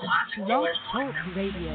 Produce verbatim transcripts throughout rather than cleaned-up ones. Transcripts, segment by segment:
Blog Talk Radio.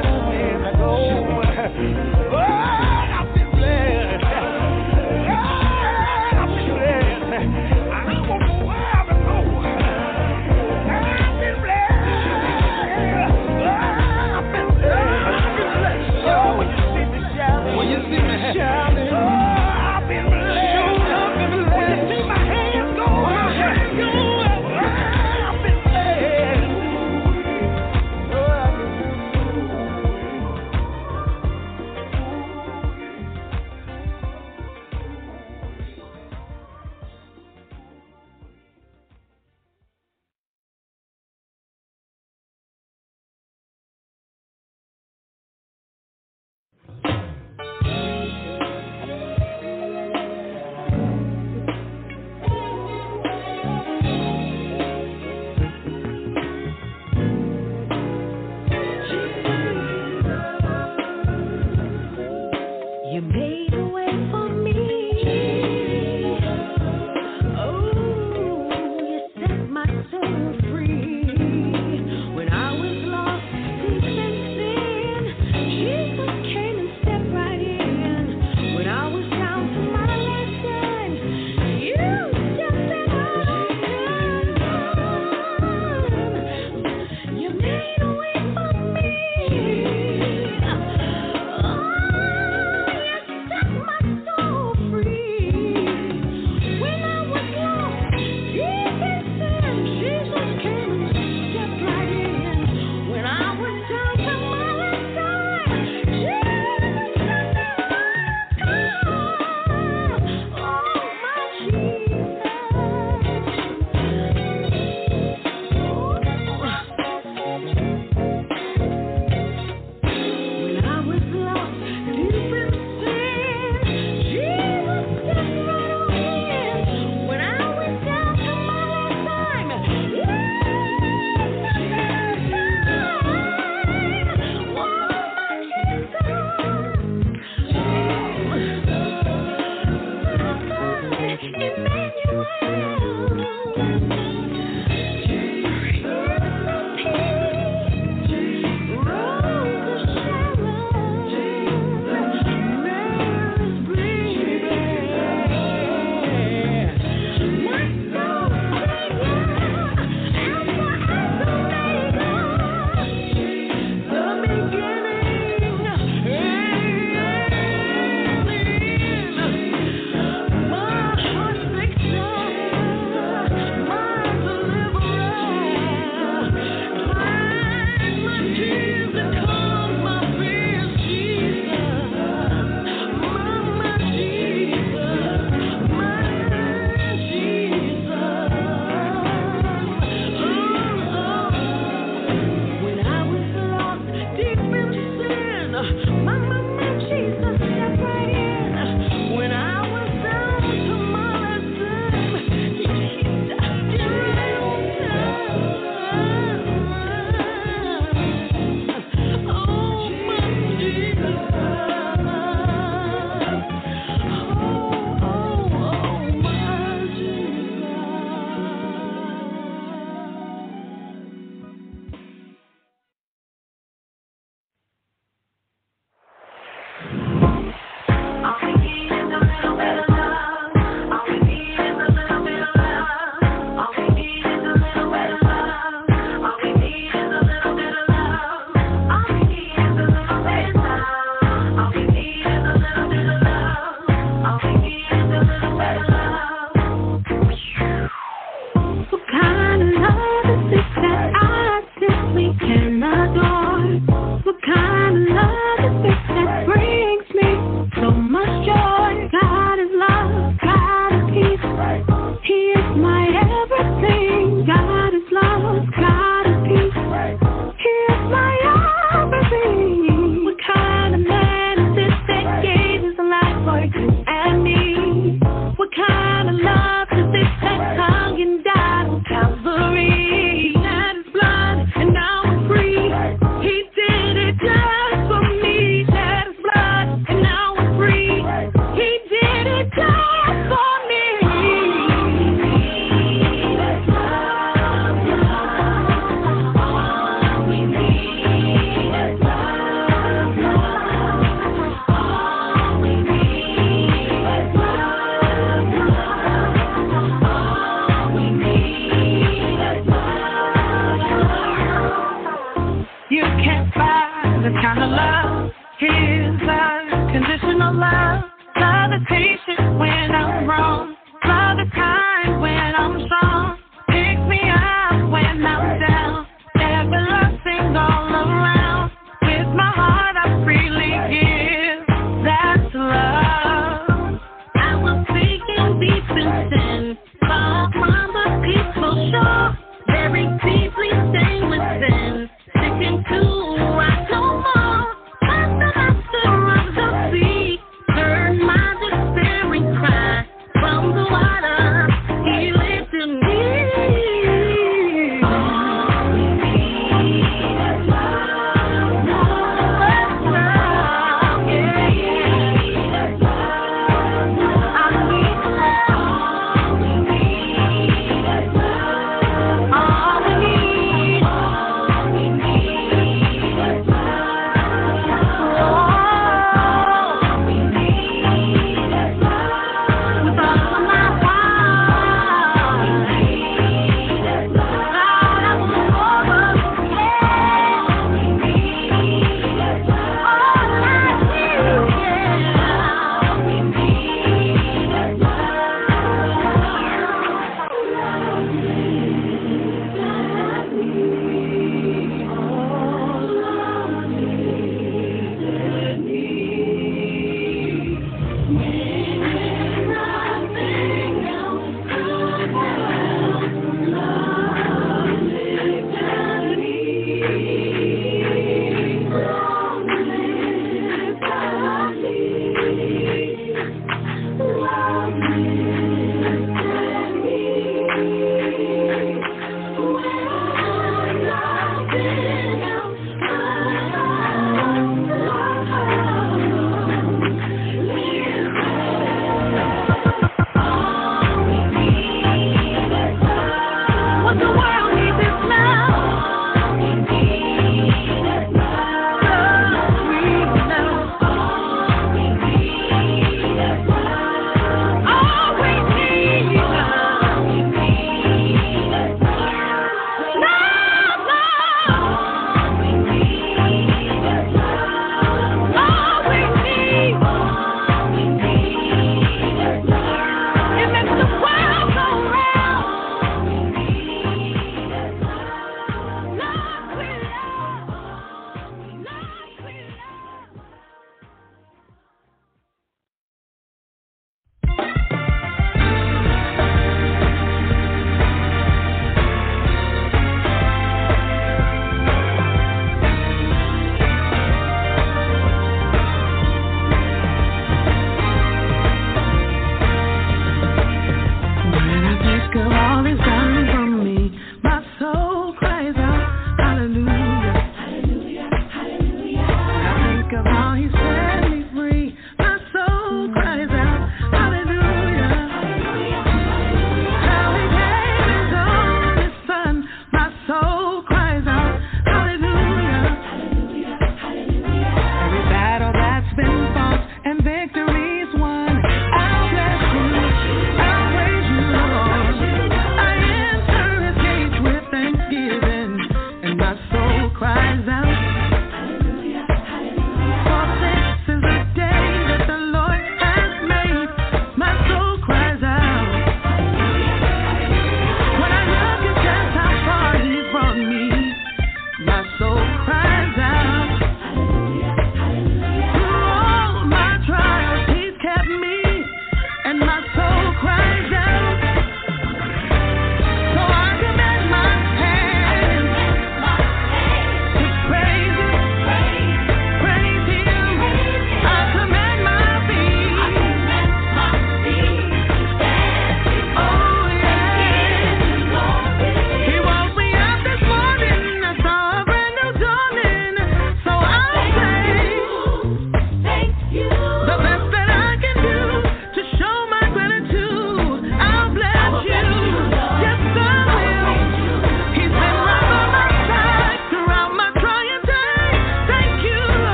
Oh, I've been blessed. Turn my despair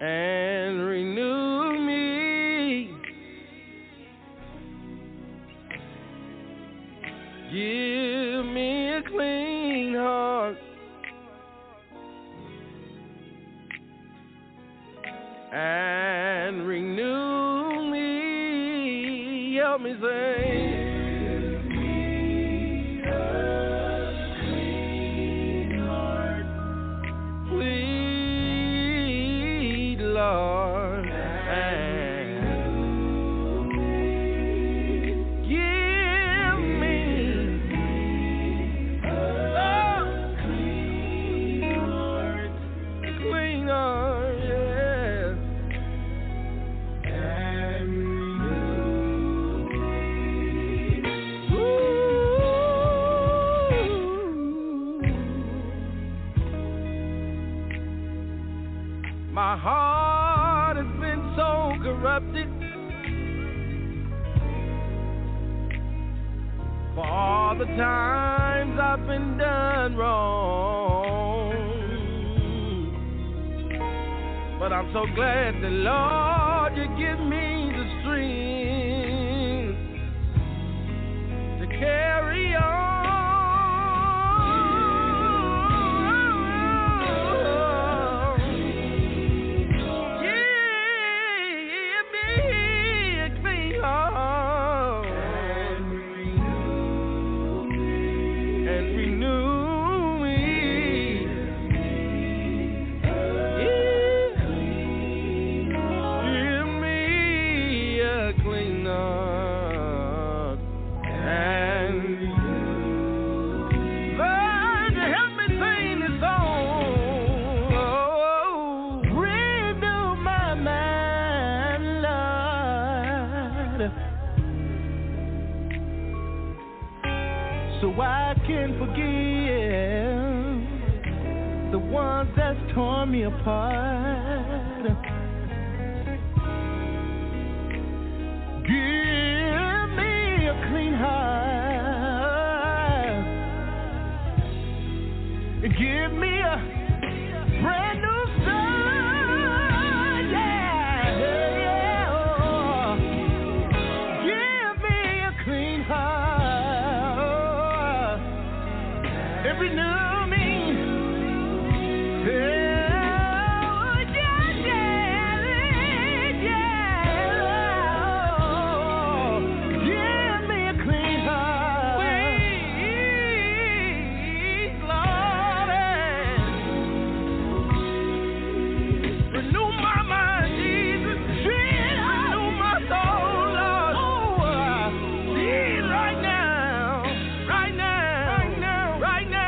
and renew me. Give me a clean heart and renew me. Help me sing. Lord, and give me a clean heart, a clean heart, yes, and renew. My heart has been so corrupted for all the times I've been done wrong. But I'm so glad that, Lord, you give me the strength to carry on. So I can forgive the ones that's torn me apart. Give me a clean heart. Give me a brand new start. Yeah, yeah. Give me a clean heart. Renew me. Yeah, yeah, yeah, yeah. Give me a clean heart. Please, Lord. Renew my mind, Jesus. Renew my soul, Lord. Oh, please, right now. Right now. Right now.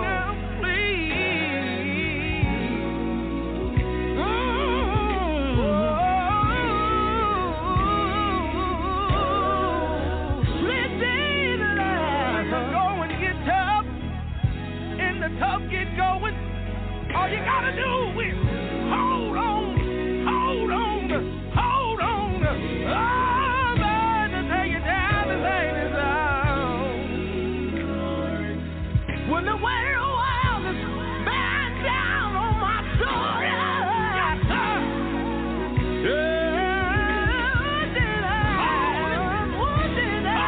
Tough get going, all you gotta do is hold on, hold on, hold on. Oh, Lord, to take you down the lane is out. When the weight of the world is bearing down on my shoulders, yes, sir. Yeah, did I? What did I?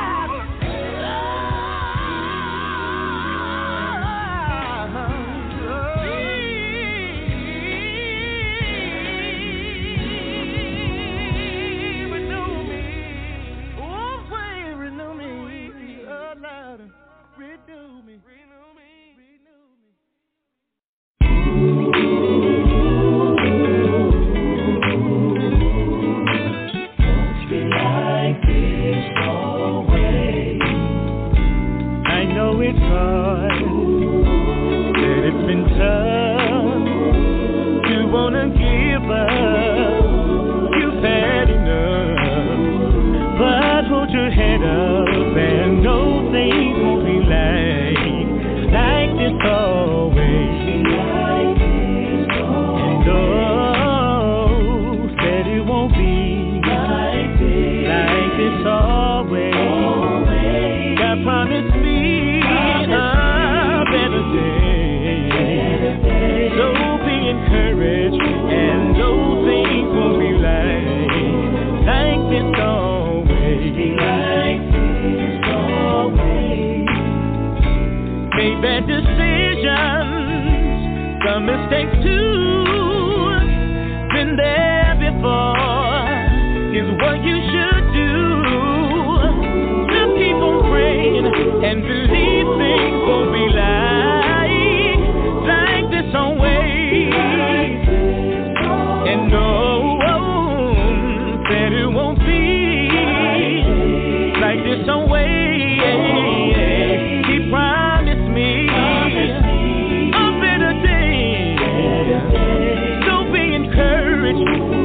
Encouraged and know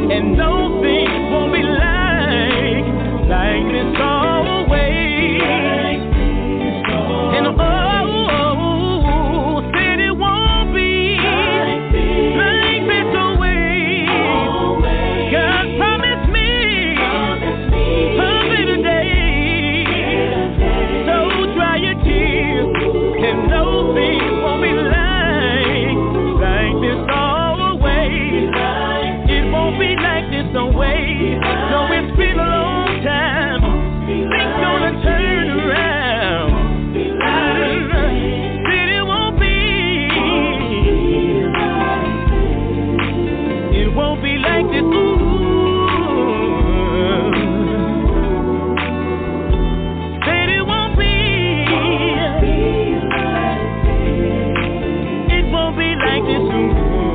and no thing won't be like, like this always. And oh, said it won't be like this always. God promised me a better day. So dry your tears, and no thing won't be like, like this always. It won't be like this always. No, it's been a long time. Things gonna turn around. Said it won't be. It won't be like this. Ooh. Said it won't be. It won't be like this. Ooh.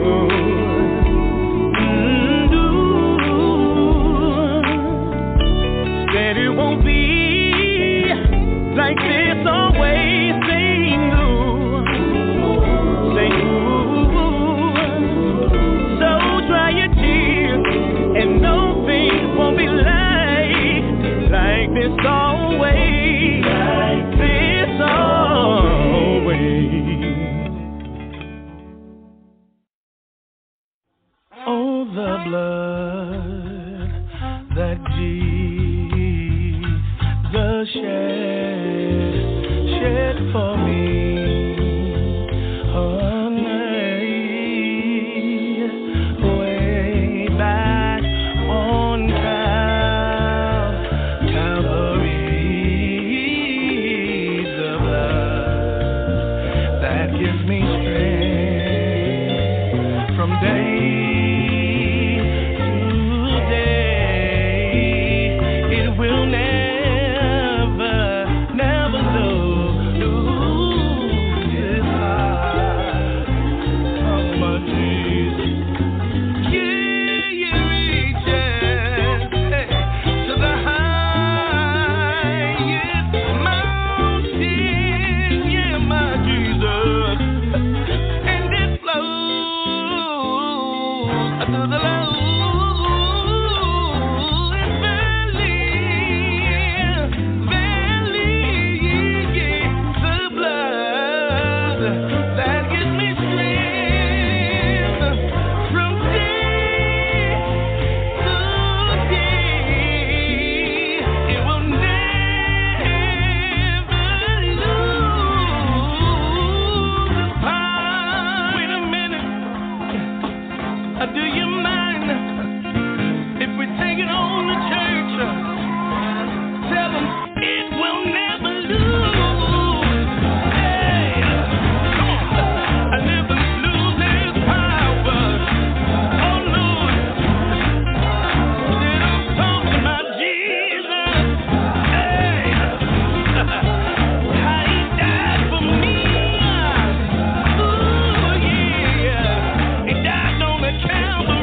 Said it won't be like this always. Sing ooh, sing ooh. So dry your tears, and no thing won't be like, like this always, like this always. Oh, the blood that Jesus shed, shed for me. On way back on Cal- Calvary, the blood that gives me strength from day to day. It will never, never lose its power. Oh, my Jesus. Yeah, it reaches to the highest mountain. Yeah, my Jesus. And it flows to the lowest valley. Valley, yeah, the blood that gives me strength from day to day. It will never lose its power. Wait a minute. Uh, Do you mind if we take it on to church? Tell them it will never lose. Hey, come on. I never lose its power. Oh, Lord. Then I'm talking about Jesus. Hey, how he died for me. Ooh, yeah. He died on the Calvary.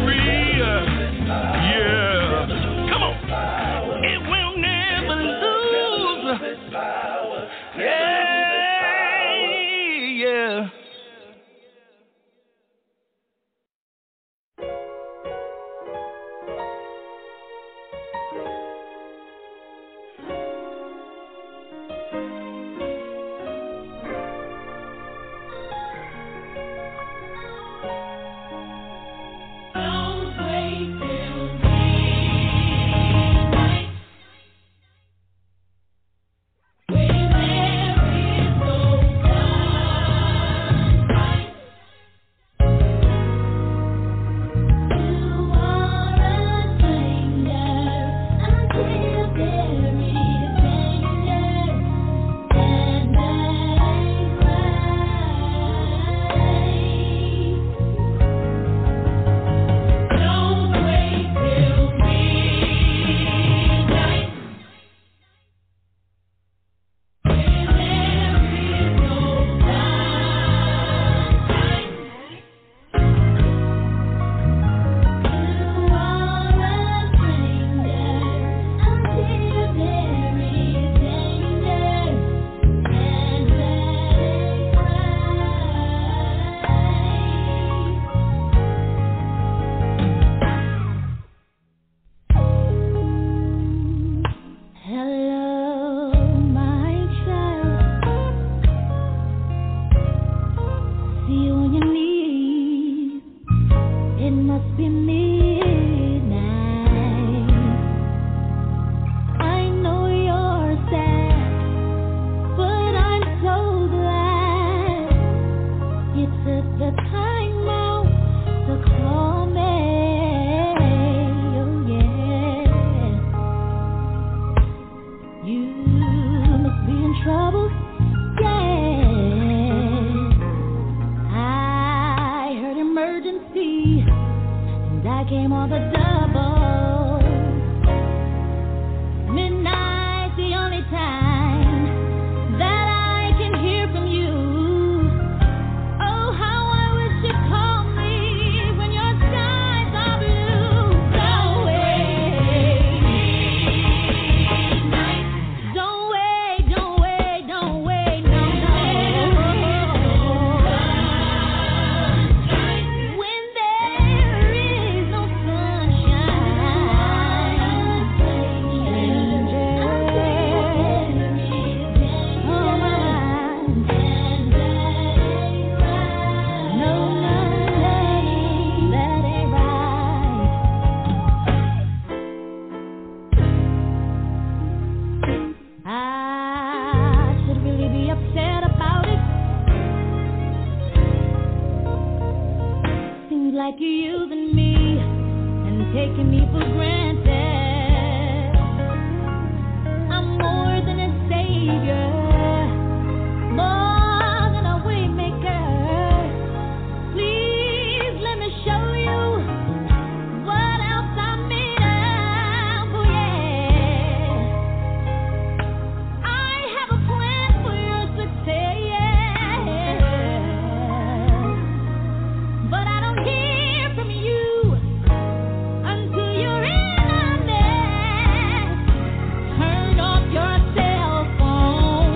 Turn off your cell phone.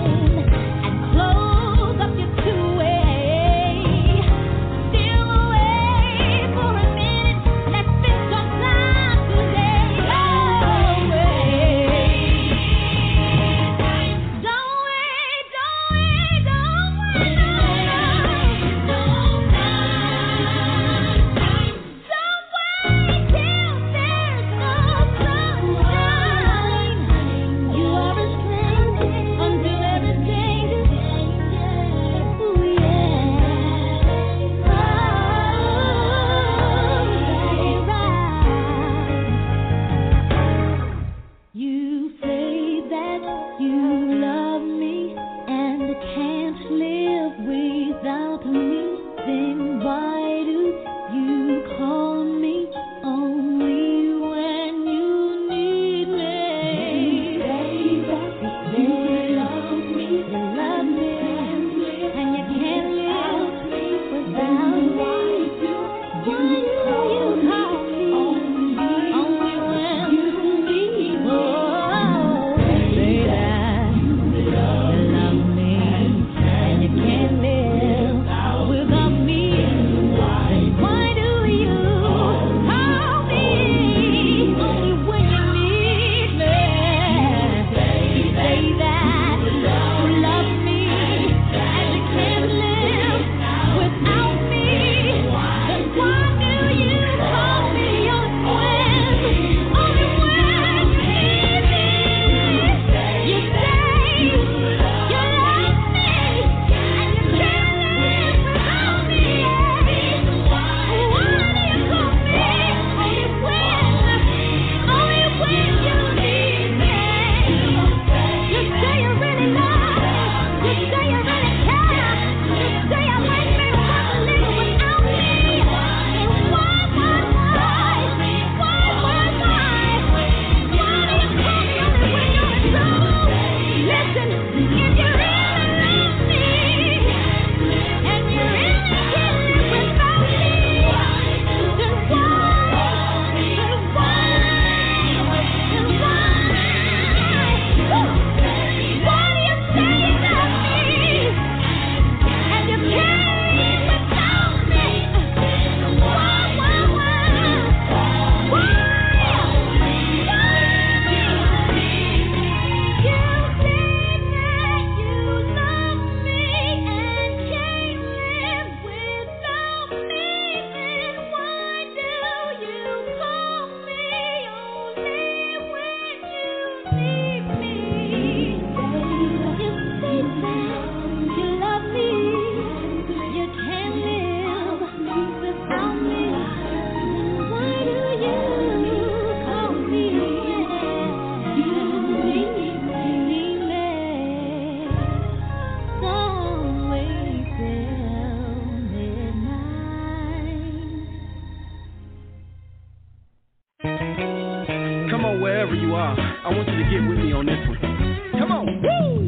wherever you are, I want you to get with me on this one. Come on. Woo!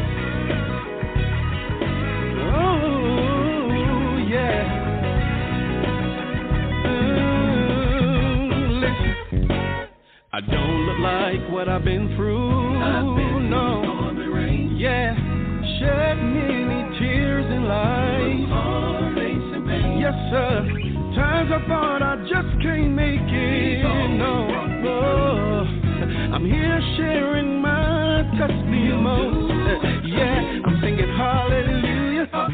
Oh, yeah. Mm, listen. I don't look like what I've been through. I've been no. Through the rain. Yeah. Shed many tears in life. Yes, sir. Times I thought I just can't make it. No. Oh. I'm here sharing my testimony. Yeah, I'm singing hallelujah. Oh,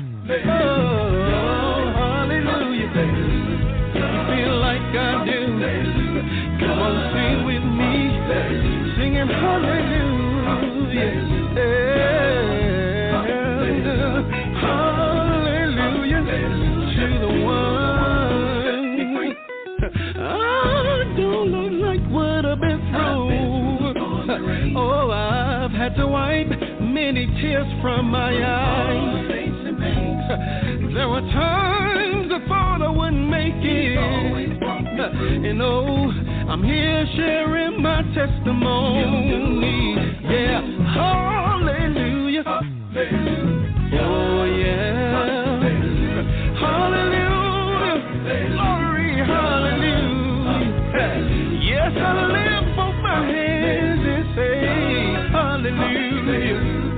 hallelujah. You feel like I do. Come on, sing with me. Singing hallelujah. Yeah. Hallelujah to the one. I don't look like what I've been through. Oh, I've had to wipe many tears from my eyes. There were times I thought I wouldn't make it. And oh, I'm here sharing my testimony. Yeah, hallelujah. Oh, yeah. Hallelujah. Glory, hallelujah. Yes, I lift both my hands and say hallelujah.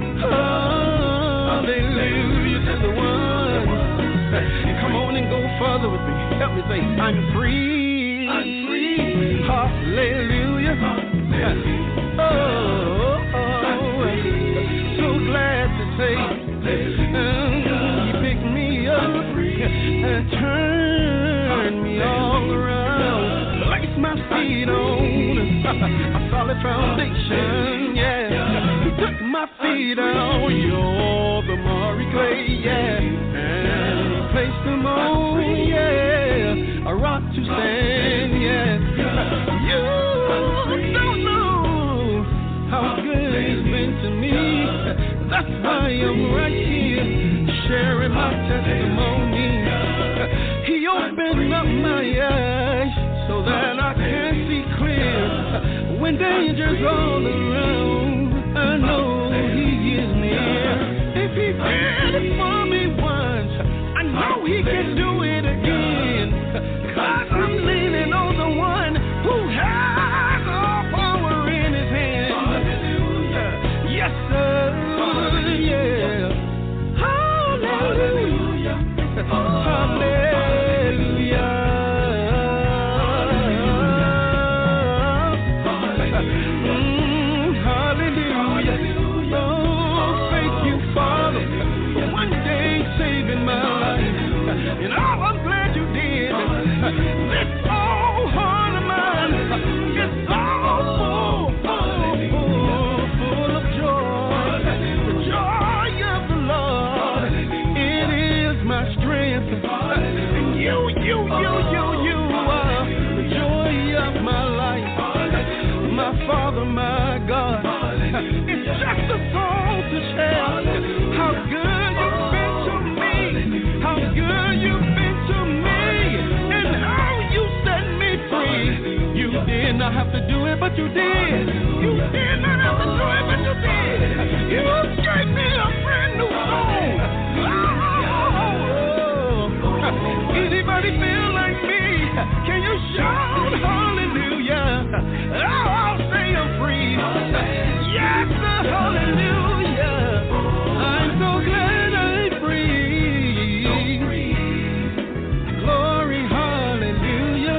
Hallelujah to the one. Come on and go further with me. Help me say, I'm free. I'm free. Hallelujah. Hallelujah. Oh, oh, oh. So glad to say, um, you picked me up and turned me all around. Place my feet on a solid foundation, yeah. You took my feet out, you're the miry clay, yeah. And placed them on, yeah, a rock to stand, yeah. You don't know how good it's been to me. That's why I'm right here, sharing my testimony. He opened up my eyes so that I can see clear. When danger's all around, I know He is near. If He did it for me once, I know He can do it again. 'Cause I'm leaning on the one who has all power in His hand. Yes, sir. Yeah. Hallelujah. Hallelujah. This old heart of mine is so full, full, full, full of joy. The joy of the Lord, it is my strength. And you, you, you, you, you are the joy of my life. My Father, my God, it's just a song to share how good you've been to me, how good you've been to me. You did not have to do it, but you did. You did not have to do it, but you did. You gave me a brand new song. Oh, anybody feel like me? Can you shout hallelujah? Oh, I'll say I'm free. Yes, sir, hallelujah. I'm so glad I'm free. Glory, hallelujah.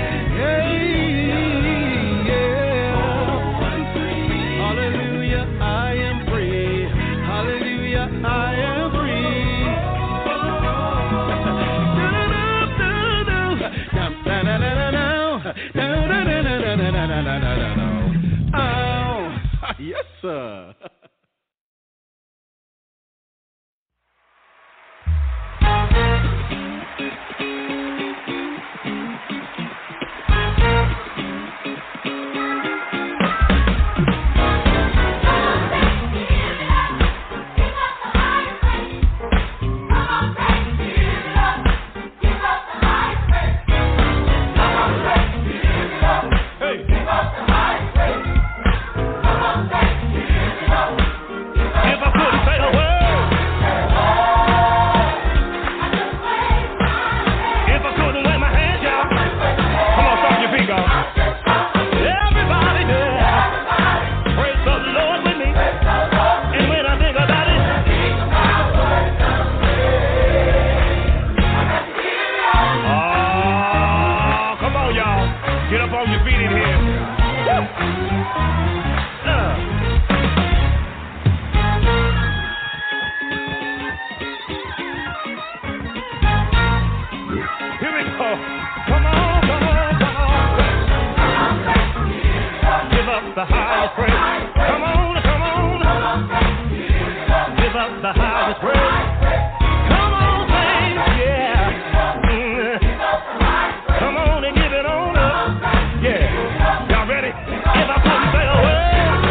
Oh, yes, sir. Hey. Get up on your feet in here. Uh. Here we go. Come on, come on, come on. Give up the highest praise. Come on, come on. Give up the highest praise. Come on, baby, yeah. Mm. Come on and give it on up. Yeah. Y'all ready? If I couldn't say a word.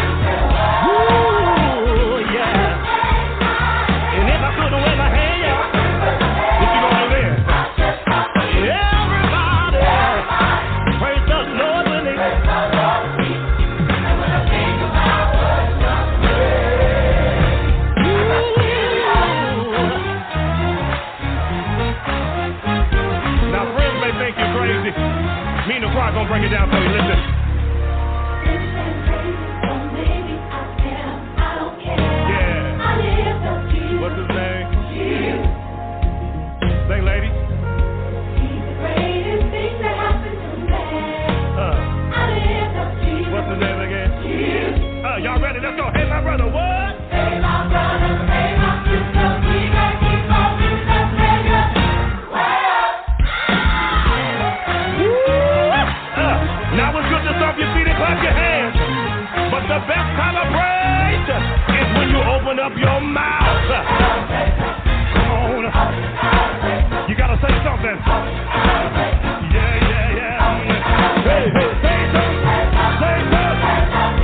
Ooh, yeah. And if I couldn't wave my hand, y'all, what you gonna do then? Everybody, praise the Lord with me. Now, friends may think you're crazy. Me and the choir gonna break it down for you. Listen. Yeah. What's his name? Sing, lady. Uh. What's his name again? Uh, y'all ready? Let's go. Hey, my brother, what? Hey, my brother, hey, my sister, we may keep on in the Savior. Uh, now it's good to stomp your feet and clap your hands. But the best kind of praise is when you open up your mouth. Come on. You gotta say something. Yeah, yeah, yeah. Hey, hey, say something. Say something.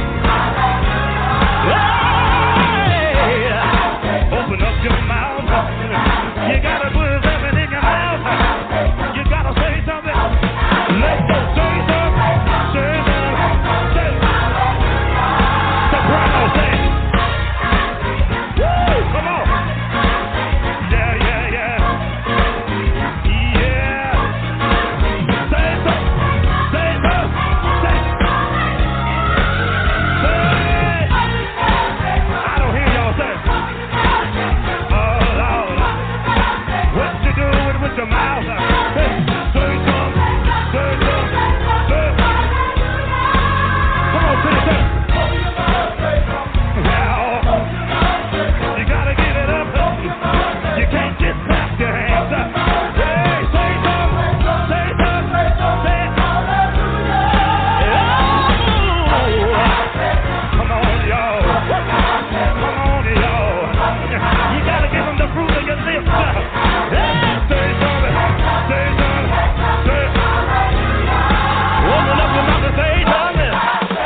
Hey, open up your mouth. You gotta put something in your mouth. You gotta say something. Let's go. Say something. Say something. Say something. Soprano, say it. Woo! Come on. Yeah, yeah, yeah. Yeah. Say something. Say something. Say Say I don't hear y'all say Oh, Lord. What you doing with your mouth? Say say something. Say something. Say Come on, say something. Well, you gotta get it up. You can't just clap your hands. Hey, say something. Say something. Say it. Oh, come on, y'all. Come on, y'all. You gotta give them the fruit of your lips. Hey, say something. Say something. Say it. Open up your mouth and say something.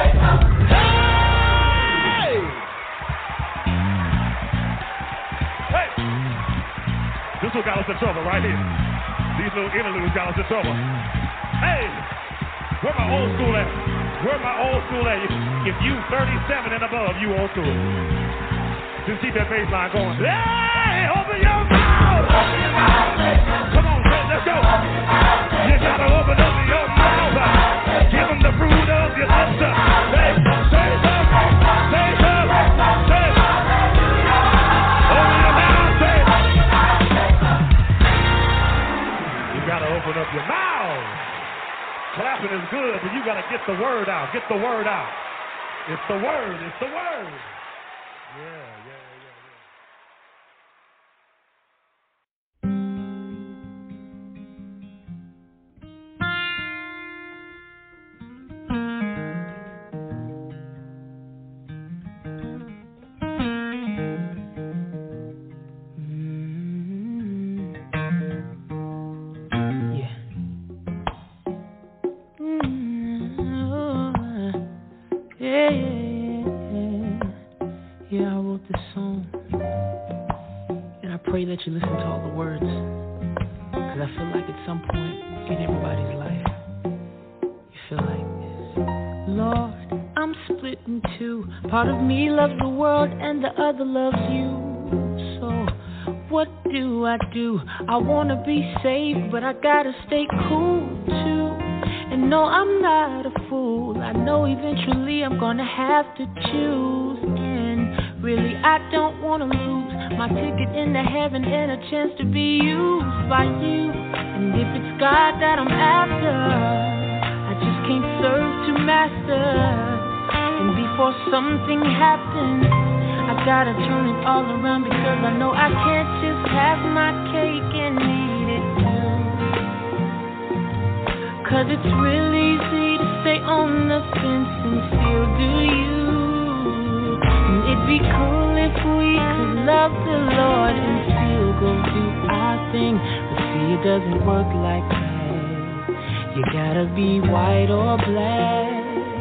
Hey! This one got us in trouble right here. These little interludes got us in trouble. Hey! Where my old school at? Where my old school at? If you thirty-seven and above, you old school. Just keep that bass line going. Hey! Open your mouth! Open your mouth! Come on, let's go. You gotta open up your mouth. Give them the fruit of your lips. Hey, say something. Say something. Say Open your mouth. Say You gotta open up your mouth. Clapping is good, but you gotta get the word out. Get the word out. It's the word. It's the word. Yeah, yeah, yeah, that you listen to all the words, because I feel like at some point in everybody's life, you feel like, Lord, I'm split in two. Part of me loves the world and the other loves you. So what do I do? I want to be safe, but I gotta stay cool too. And no, I'm not a fool. I know eventually I'm gonna have to choose. And really, I don't want to lose my ticket into heaven and a chance to be used by you. And if it's God that I'm after, I just can't something happens, I gotta turn it all around because I know I can't just have my cake and eat it too. Cause it's real easy to stay on the fence and still do you. And it'd be cool if we could love the Lord and still go do our thing. But see, it doesn't work like that. You gotta be white or black.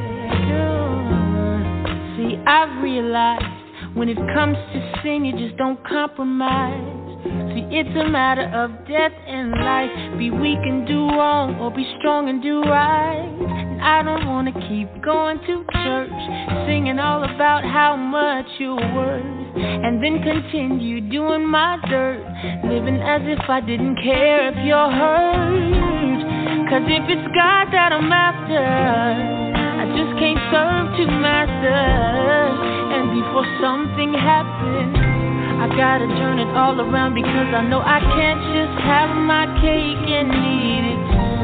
See, I've realized when it comes to sin, you just don't compromise. See, it's a matter of death and life. Be weak and do wrong, or be strong and do right. And I don't wanna keep going to church, singing all about how much you're worth, and then continue doing my dirt, living as if I didn't care if you're hurt. Cause if it's God that I'm after, I just can't serve two masters. And before something happens, I gotta turn it all around because I know I can't just have my cake and eat it too.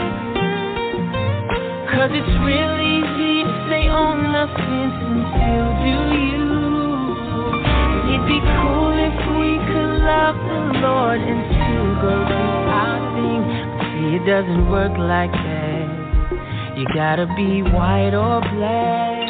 Cause it's real easy to stay on the fence and still do you. And it'd be cool if we could love the Lord and still go do our thing. But see, it doesn't work like that. You gotta be white or black.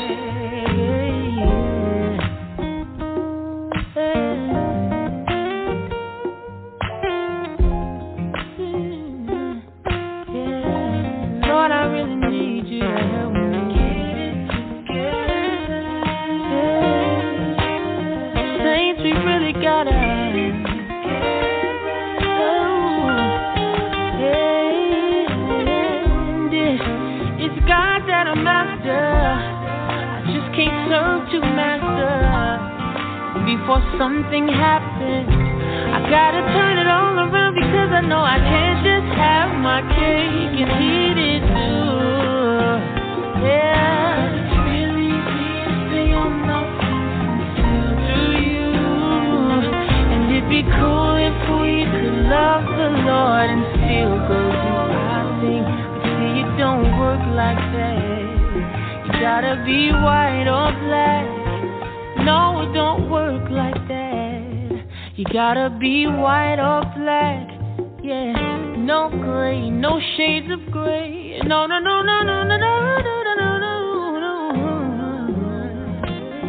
Before something happens, I gotta turn it all around because I know I can't just have my cake and eat it too. Yeah, it's really easy to stay on my feet and still do you. And it'd be cool if we could love the Lord and still go do our thing. But see, it don't work like that. You gotta be white or black. No, it don't work like that. You gotta be white or black. Yeah, no gray, no shades of gray. No, no, no, no, no, no, no, no, no, no, no.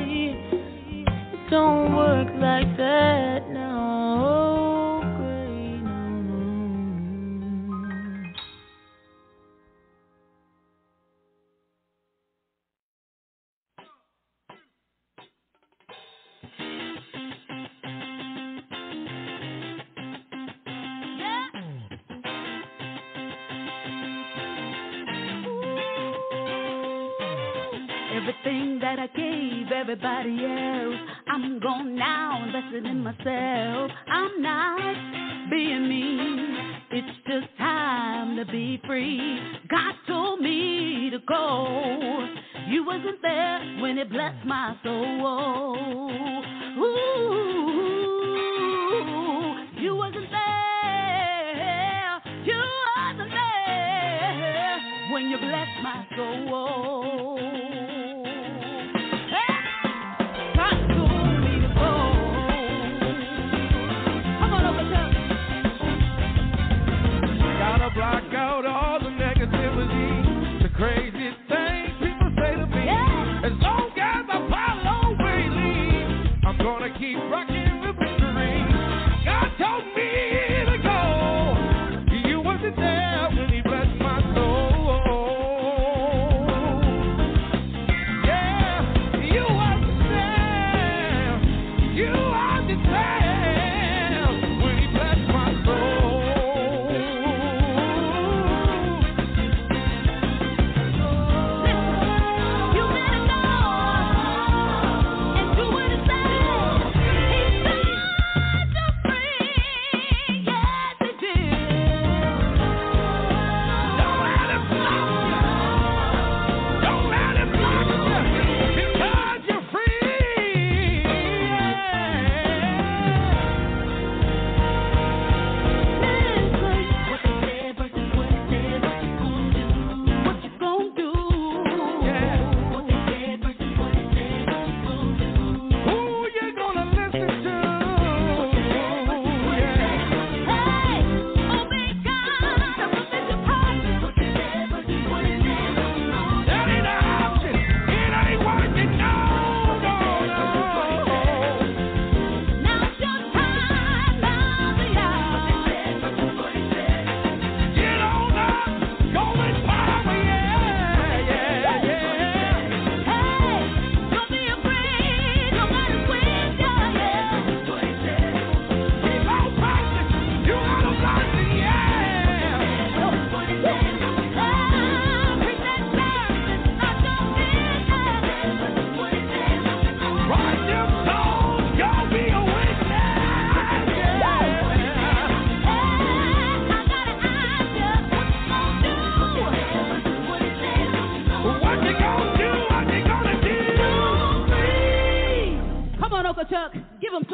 It don't work like that. No gray, no. Everything that I gave everybody else, I'm gone now, invested in myself. I'm not being mean, it's just time to be free. God told me to go. You wasn't there when it blessed my soul. Ooh, you wasn't there. You wasn't there when you blessed my soul. Block out all the negativity, the crazy things people say to me. Yeah. As long as I follow where he leads, I'm gonna keep rocking the victory. God told me to go. You wasn't there when he blessed my soul.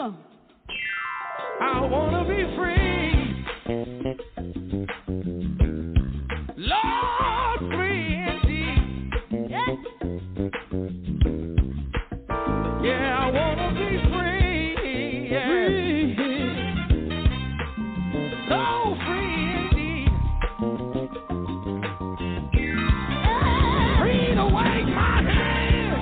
on. I wanna be free. Lord, free indeed. Yeah. Yeah, I wanna be free. Yeah. Free. So free indeed. Yeah. Free to wave my hand.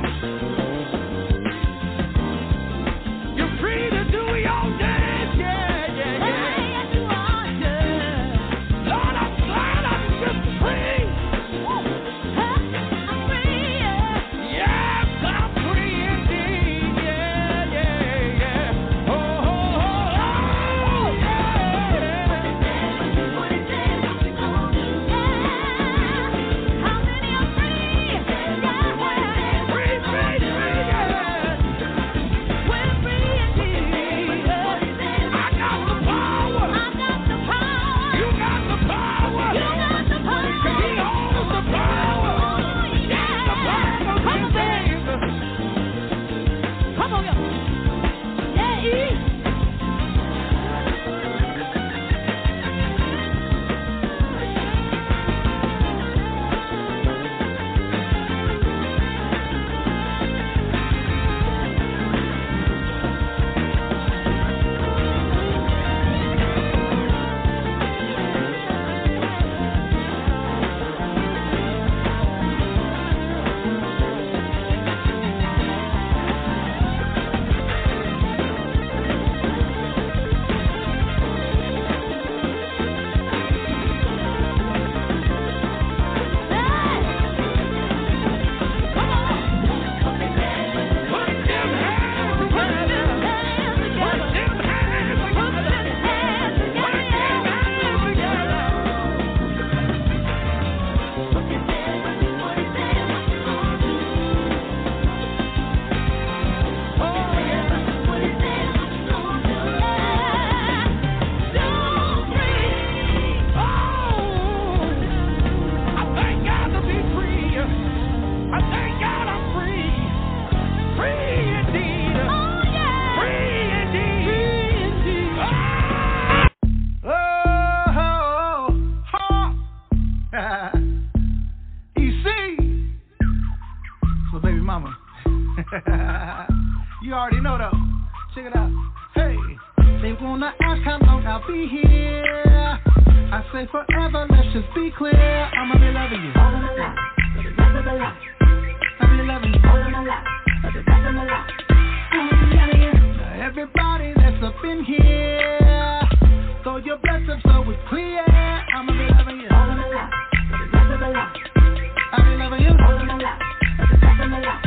You're free to do your dance. Yeah, yeah, yeah. Hey, yes, you are, yeah. Lord, I'm glad I'm just free. Woo. Huh? I'm free, yeah. Yes, I'm free indeed. Yeah, yeah, yeah. Oh, oh, oh, oh, yeah. What is it? What you gonna do? Yeah. How many are free? Yeah. Free, free, free, yeah. We're free indeed. I got the power. I got the power. You got the power. You got the power. He holds the power. Oh, yeah. The power Come on, of baby. Jesus. Come on, yo. Yeah, E. You already know though. Check it out. Hey, they wanna ask how long I'll be here. I say forever, let's just be clear. I'ma be loving you all of my life, for the rest of my life. I'll be loving you all of my life, for the rest of my life. I'ma be loving you. Now everybody that's up in here, throw your blessings so it's clear. I'ma be loving you all of my life, for the rest of my life. I'll be loving you all of my life, for the rest of my life.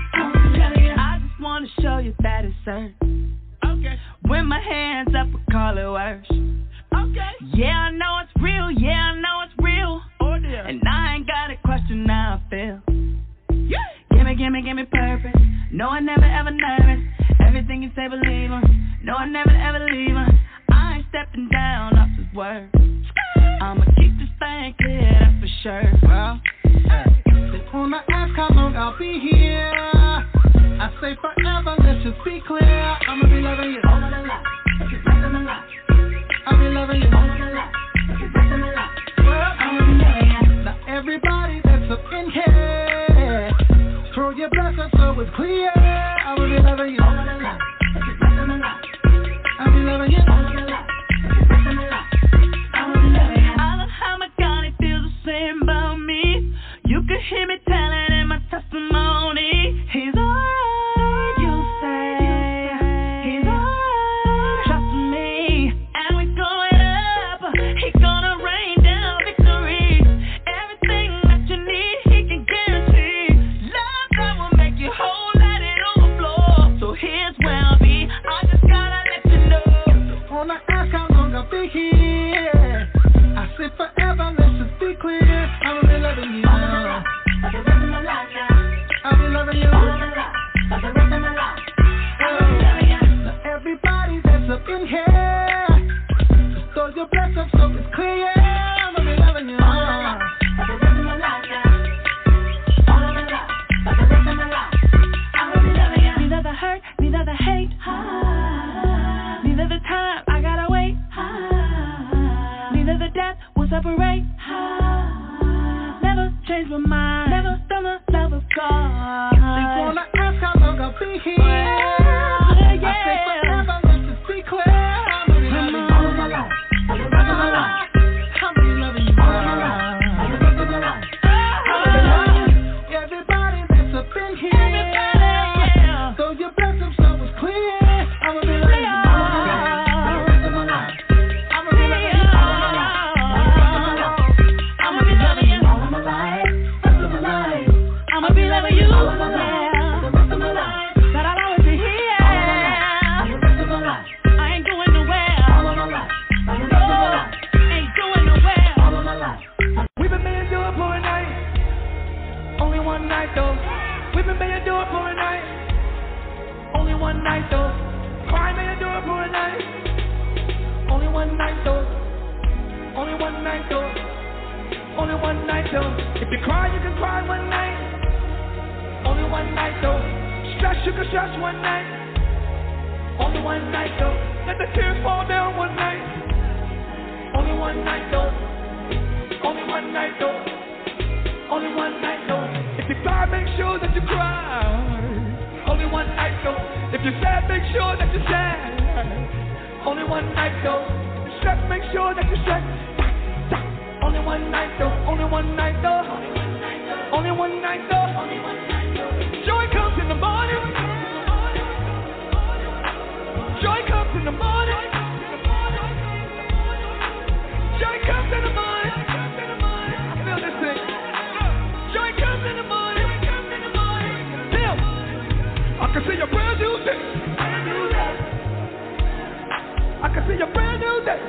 I just wanna show you that it's certain. Okay. When my hands up, I call it worship. Okay. Yeah, I know it's real. Yeah, I know it's real. Oh dear. And I ain't got a question how I feel. Yeah. Gimme, gimme, gimme purpose. No, I never ever nervous. Everything you say, believe her. No, I never ever leave her. I ain't stepping down off his word. I'ma keep this thing clear, that's for sure. Well, hey, they wanna ask how long I'll be here. I say forever, let's just be clear. I'ma be loving you all of my life, for the rest of my life. I'll be loving you all of my life, for the rest of my life. Well, I'ma be loving you. Now everybody that's up in here, throw your blessings so it's clear. I'ma be loving you all of my life, for the rest of my life. I'll be loving you all of my life, for the rest of my life. I'ma be loving you. I love how my God, he feels the same about me. You can hear me telling in my testimony. He's alright, you say. He's alright, trust me. And we're going up. He's gonna rain down victory. Everything that you need, he can guarantee. Love that will make you whole, let it overflow. So here's were mine. Never felt the love of God. They wanna ask how long I'll be here. Yeah, yeah. I say forever, let's just be clear. I'm gonna be loving you all of my life. All the rest of my life. I'm gonna be loving you all of my life. All the rest of my life. Everybody that's up in here. Everybody, yeah. So your blessings so was clear. I'm gonna be loving you all of my life. All the rest of my life. I'm gonna be loving you all of my life. I'm gonna be loving you all of my life. Rest of my life. I'm gonna be loving you all of my life. The rest of my life. That I'll always be here. All the rest of my life. I ain't going nowhere. All of my life. All the rest of my life. Ain't going nowhere. All of my life. We've been made to do it for a night. Only one night though. We've been made to do it for a night. Only one night though. Cry made to do it for a night. Only one night though. Only one night though. Only one night though. If you cry, you can cry one night. Only one night though. Stress, you can stress one night. Only one night though. Let the tears fall down one night. Only one night though. Only one night though. Only one night though. If you cry, make sure that you cry. Only one night though. If you're sad, make sure that you're sad. Only one night though. If you're stressed, make sure that you're stressed. Only one night though. Only one night though. Only one night though. Joy comes in the morning. Joy comes in the morning. Joy comes in the morning. Feel this thing. Joy comes in the morning. Feel. I can see a brand new day. I can see a brand new day.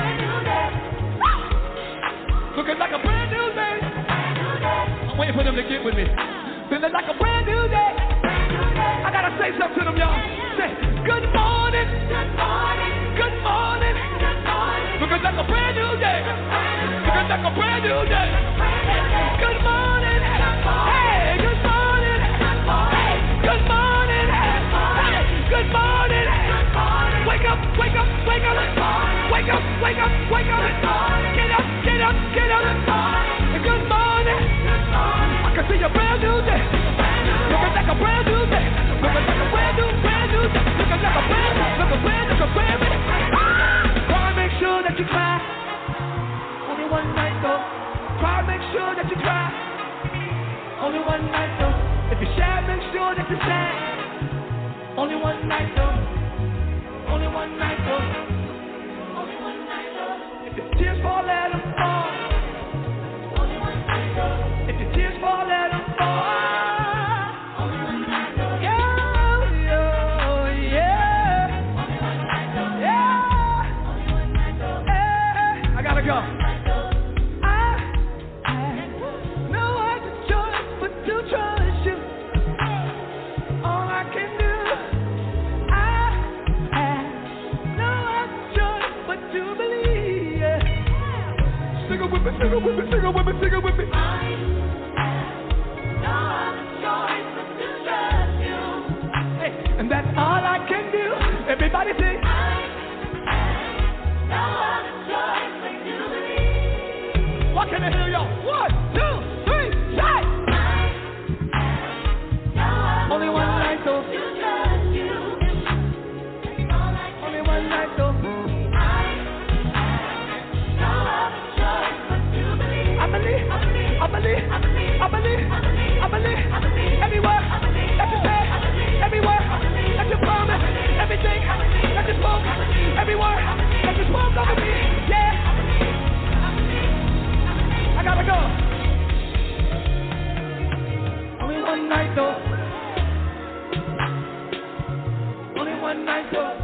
Looking like a brand new day. I'm waiting for them to get with me. Feeling like a brand new day. I gotta say something to them, y'all. Say, good morning. Good morning. Good morning. Good morning. Looking like a brand new day. Looking like a brand new day. Good morning. Hey, good morning. Good morning. Hey, good morning. Wake up, wake up, wake up. Wake up, wake up, wake up. Get up, get up, get up. Good morning. I can see a brand new day. Looking like a brand new day. Looking like a brand new, brand new day. Looking like a brand new, look a brand, look a brand new. Cry, make sure that you cry. Only one night though. Cry, make sure that you cry. Only one night though. If you're sad, make sure that you're sad. Only one night though. Only one night though. Only one night though. If your tears fall, let them fall. Only one night though. If your tears fall, let them fall. Only one night though. Yeah, yeah, yeah. Only one night though. Yeah. Only one night though. Yeah. I gotta go. I have no other choice but to trust you. All I can do. I have no other choice but to believe. Yeah. Sing it with me, sing it with me, sing it with me, sing it with me. I have no other choice but to trust you. Hey, and that's all I can do. Everybody sing. I have no other choice but to believe. What can I hear y'all? One, two, three, say. I have no other Only one night though. To trust you. Only one night though. I have no other choice but to believe. I believe. I believe. I believe. I believe. I believe. I believe. Everywhere that you say. Everywhere that you promise. Everything that you spoke. Everywhere that you spoke over me. Yeah. I gotta go. Only one night though. Only one night though.